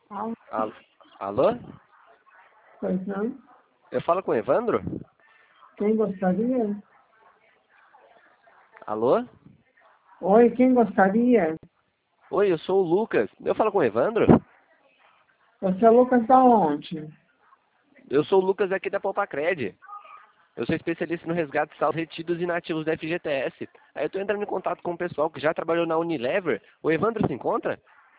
Ah, Alô? pois não. Eu falo com o Evandro? Quem gostaria? Alô? Oi, quem gostaria? Oi, eu sou o Lucas. Eu falo com o Evandro? Você é Lucas da onde? Eu sou o Lucas aqui da Popacred. Eu sou especialista no resgate de saldos retidos e inativos da FGTS. Aí eu tô entrando em contato com o pessoal que já trabalhou na Unilever. O Evandro se encontra?